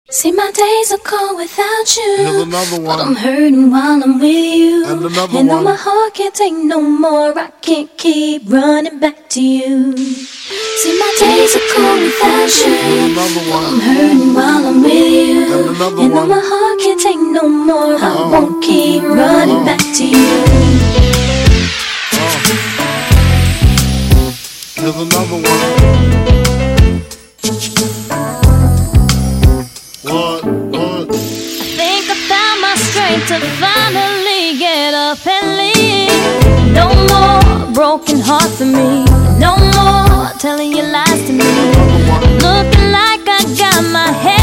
See, my days are cold without you. Here's another one. But I'm hurting while I'm with you. And another and one. though my heart can't take no more, I can't keep running back to you. See, my days are cold without you. Here's another one. I'm hurting while I'm with you. And another and though one. my heart can't take no more, I won't keep running back to you. Here's another one. What? I think I found my strength to finally get up and leave. No more broken heart for me. No more telling your lies to me. Looking like I got my head